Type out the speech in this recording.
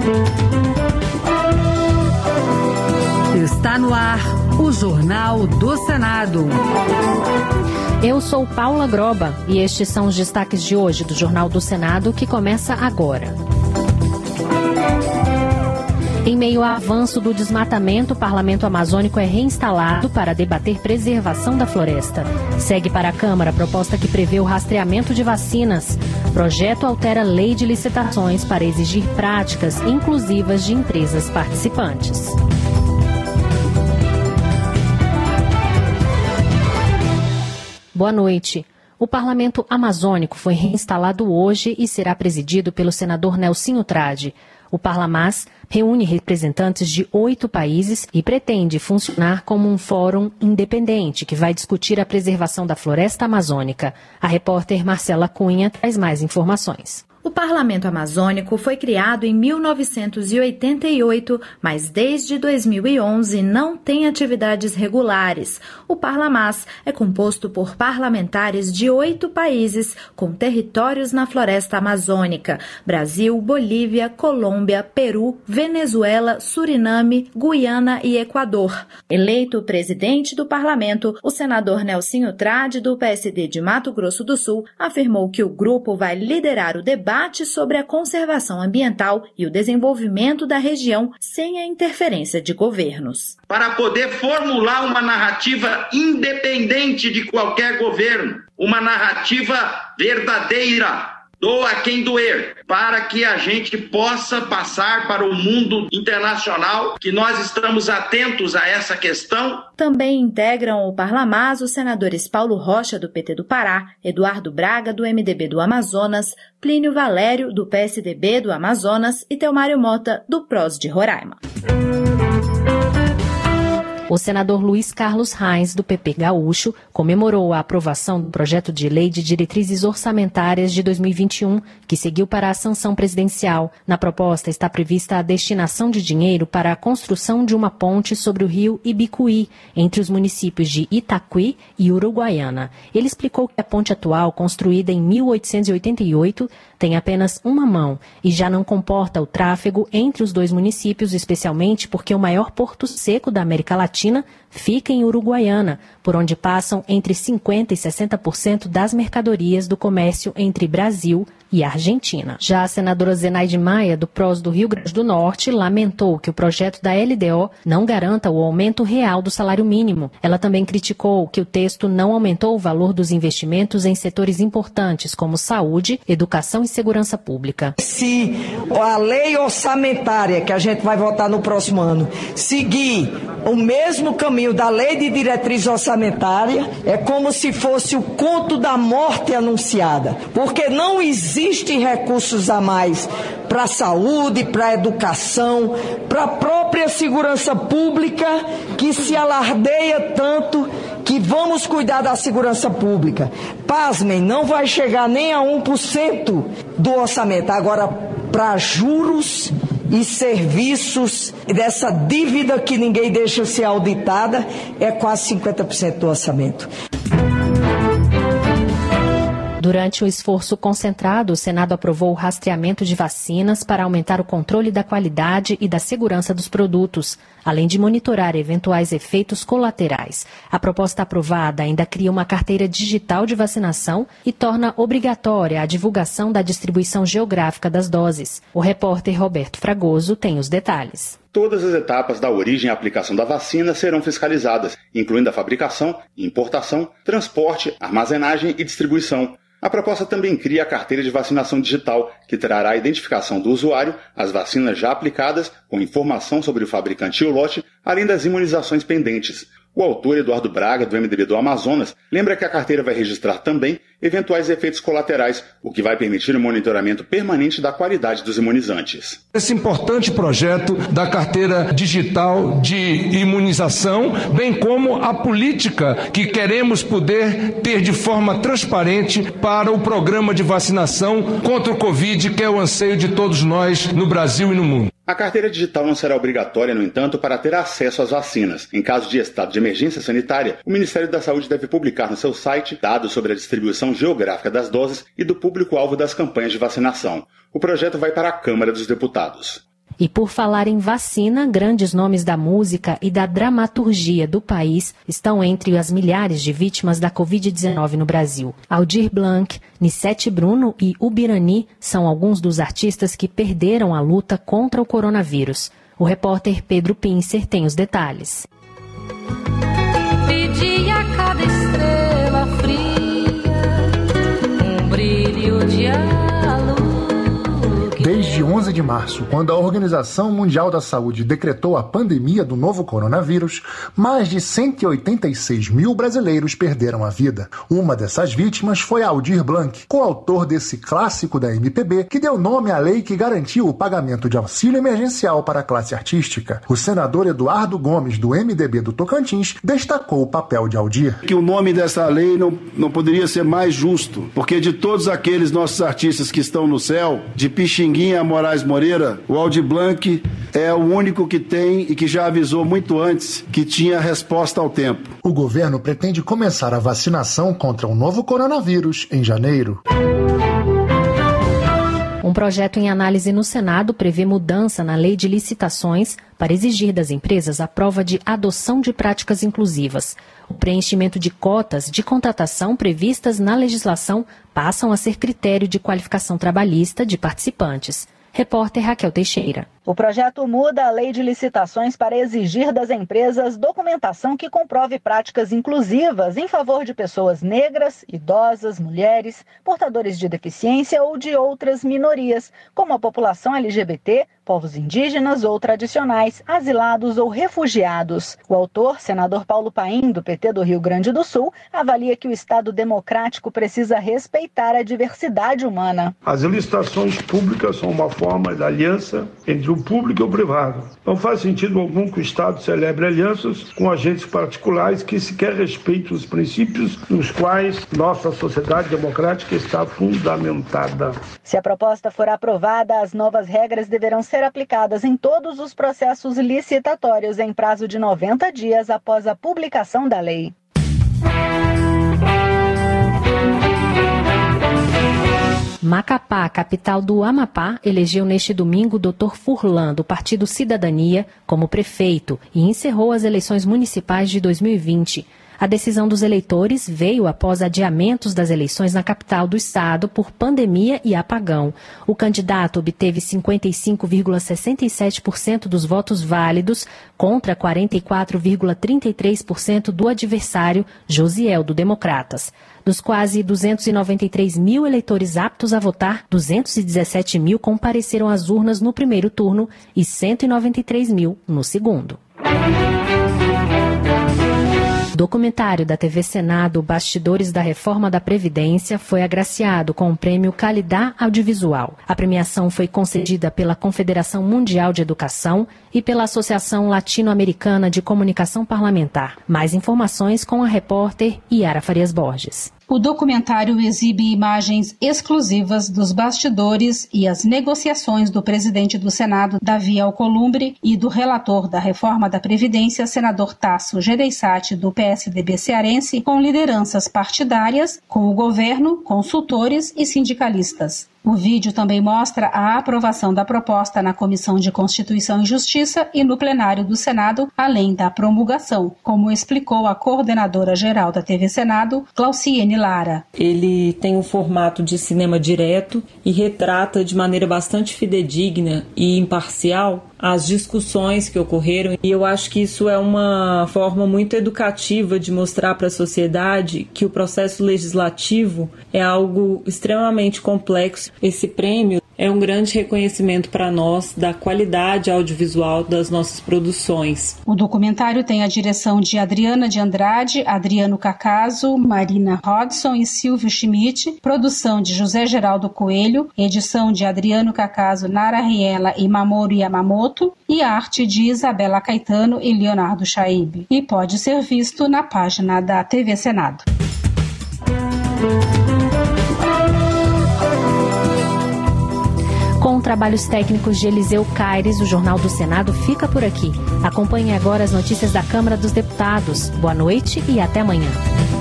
Está no ar o Jornal do Senado. Eu sou Paula Groba e estes são os destaques de hoje do Jornal do Senado, que começa agora. Em meio ao avanço do desmatamento, o Parlamento Amazônico é reinstalado para debater preservação da floresta. Segue para a Câmara a proposta que prevê o rastreamento de vacinas. Projeto altera a lei de licitações para exigir práticas inclusivas de empresas participantes. Boa noite. O Parlamento Amazônico foi reinstalado hoje e será presidido pelo senador Nelsinho Trade. O Parlamás reúne representantes de 8 países e pretende funcionar como um fórum independente que vai discutir a preservação da floresta amazônica. A repórter Marcela Cunha traz mais informações. O Parlamento Amazônico foi criado em 1988, mas desde 2011 não tem atividades regulares. O Parlamás é composto por parlamentares de 8 países com territórios na floresta amazônica: Brasil, Bolívia, Colômbia, Peru, Venezuela, Suriname, Guiana e Equador. Eleito presidente do parlamento, o senador Nelsinho Trade, do PSD de Mato Grosso do Sul, afirmou que o grupo vai liderar o debate sobre a conservação ambiental e o desenvolvimento da região sem a interferência de governos. Para poder formular uma narrativa independente de qualquer governo, uma narrativa verdadeira, doa quem doer, para que a gente possa passar para o mundo internacional que nós estamos atentos a essa questão. Também integram o Parlamás os senadores Paulo Rocha, do PT do Pará, Eduardo Braga, do MDB do Amazonas, Plínio Valério, do PSDB do Amazonas e Telmário Mota, do PROS de Roraima. O senador Luiz Carlos Reis, do PP Gaúcho, comemorou a aprovação do projeto de lei de diretrizes orçamentárias de 2021, que seguiu para a sanção presidencial. Na proposta está prevista a destinação de dinheiro para a construção de uma ponte sobre o rio Ibicuí, entre os municípios de Itaquí e Uruguaiana. Ele explicou que a ponte atual, construída em 1888, tem apenas uma mão e já não comporta o tráfego entre os dois municípios, especialmente porque o maior porto seco da América Latina fica em Uruguaiana, por onde passam entre 50% e 60% das mercadorias do comércio entre Brasil e Argentina. Já a senadora Zenaide Maia, do PROS do Rio Grande do Norte, lamentou que o projeto da LDO não garanta o aumento real do salário mínimo. Ela também criticou que o texto não aumentou o valor dos investimentos em setores importantes como saúde, educação e segurança pública. Se a lei orçamentária que a gente vai votar no próximo ano seguir o mesmo caminho da lei de diretriz orçamentária, é como se fosse o conto da morte anunciada, porque não existem recursos a mais para a saúde, para a educação, para a própria segurança pública, que se alardeia tanto que vamos cuidar da segurança pública. Pasmem, não vai chegar nem a 1% do orçamento. Agora, para juros e serviços dessa dívida que ninguém deixa ser auditada, é quase 50% do orçamento. Durante o esforço concentrado, o Senado aprovou o rastreamento de vacinas para aumentar o controle da qualidade e da segurança dos produtos, além de monitorar eventuais efeitos colaterais. A proposta aprovada ainda cria uma carteira digital de vacinação e torna obrigatória a divulgação da distribuição geográfica das doses. O repórter Roberto Fragoso tem os detalhes. Todas as etapas da origem e aplicação da vacina serão fiscalizadas, incluindo a fabricação, importação, transporte, armazenagem e distribuição. A proposta também cria a carteira de vacinação digital, que trará a identificação do usuário, as vacinas já aplicadas, com informação sobre o fabricante e o lote, além das imunizações pendentes. O autor, Eduardo Braga, do MDB do Amazonas, lembra que a carteira vai registrar também eventuais efeitos colaterais, o que vai permitir o monitoramento permanente da qualidade dos imunizantes. Esse importante projeto da carteira digital de imunização, bem como a política que queremos poder ter de forma transparente para o programa de vacinação contra o Covid, que é o anseio de todos nós no Brasil e no mundo. A carteira digital não será obrigatória, no entanto, para ter acesso às vacinas. Em caso de estado de emergência sanitária, o Ministério da Saúde deve publicar no seu site dados sobre a distribuição geográfica das doses e do público-alvo das campanhas de vacinação. O projeto vai para a Câmara dos Deputados. E por falar em vacina, grandes nomes da música e da dramaturgia do país estão entre as milhares de vítimas da Covid-19 no Brasil. Aldir Blanc, Nissete Bruno e Ubirani são alguns dos artistas que perderam a luta contra o coronavírus. O repórter Pedro Pincer tem os detalhes. Pedi a cada estrela fria um brilho de Desde 11 de março, quando a Organização Mundial da Saúde decretou a pandemia do novo coronavírus, mais de 186 mil brasileiros perderam a vida. Uma dessas vítimas foi Aldir Blanc, coautor desse clássico da MPB, que deu nome à lei que garantiu o pagamento de auxílio emergencial para a classe artística. O senador Eduardo Gomes, do MDB do Tocantins, destacou o papel de Aldir. Que o nome dessa lei não poderia ser mais justo, porque de todos aqueles nossos artistas que estão no céu, de Pixinguinha a Moraes Moreira, o Aldir Blanc é o único que tem e que já avisou muito antes que tinha resposta ao tempo. O governo pretende começar a vacinação contra o novo coronavírus em janeiro. Um projeto em análise no Senado prevê mudança na lei de licitações para exigir das empresas a prova de adoção de práticas inclusivas. O preenchimento de cotas de contratação previstas na legislação passam a ser critério de qualificação trabalhista de participantes. Repórter Raquel Teixeira. O projeto muda a lei de licitações para exigir das empresas documentação que comprove práticas inclusivas em favor de pessoas negras, idosas, mulheres, portadores de deficiência ou de outras minorias, como a população LGBT, povos indígenas ou tradicionais, asilados ou refugiados. O autor, senador Paulo Paim, do PT do Rio Grande do Sul, avalia que o Estado democrático precisa respeitar a diversidade humana. As licitações públicas são uma forma de aliança entre o público e o privado. Não faz sentido algum que o Estado celebre alianças com agentes particulares que sequer respeitam os princípios nos quais nossa sociedade democrática está fundamentada. Se a proposta for aprovada, as novas regras deverão ser aplicadas em todos os processos licitatórios em prazo de 90 dias após a publicação da lei. Macapá, capital do Amapá, elegeu neste domingo o Dr. Furlan, do Partido Cidadania, como prefeito e encerrou as eleições municipais de 2020. A decisão dos eleitores veio após adiamentos das eleições na capital do estado por pandemia e apagão. O candidato obteve 55,67% dos votos válidos contra 44,33% do adversário, Josiel, do Democratas. Dos quase 293 mil eleitores aptos a votar, 217 mil compareceram às urnas no primeiro turno e 193 mil no segundo. O documentário da TV Senado, Bastidores da Reforma da Previdência, foi agraciado com o prêmio Qualidade Audiovisual. A premiação foi concedida pela Confederação Mundial de Educação e pela Associação Latino-Americana de Comunicação Parlamentar. Mais informações com a repórter Yara Farias Borges. O documentário exibe imagens exclusivas dos bastidores e as negociações do presidente do Senado, Davi Alcolumbre, e do relator da reforma da Previdência, senador Tasso Gereissati, do PSDB cearense, com lideranças partidárias, com o governo, consultores e sindicalistas. O vídeo também mostra a aprovação da proposta na Comissão de Constituição e Justiça e no plenário do Senado, além da promulgação, como explicou a coordenadora-geral da TV Senado, Glauciene Lara. Ele tem um formato de cinema direto e retrata de maneira bastante fidedigna e imparcial as discussões que ocorreram, e eu acho que isso é uma forma muito educativa de mostrar para a sociedade que o processo legislativo é algo extremamente complexo. Esse prêmio é um grande reconhecimento para nós da qualidade audiovisual das nossas produções. O documentário tem a direção de Adriana de Andrade, Adriano Cacaso, Marina Hodson e Silvio Schmidt, produção de José Geraldo Coelho, edição de Adriano Cacaso, Nara Riela e Mamoru Yamamoto, e arte de Isabela Caetano e Leonardo Chaib. E pode ser visto na página da TV Senado. Com trabalhos técnicos de Eliseu Caires, o Jornal do Senado fica por aqui. Acompanhe agora as notícias da Câmara dos Deputados. Boa noite e até amanhã.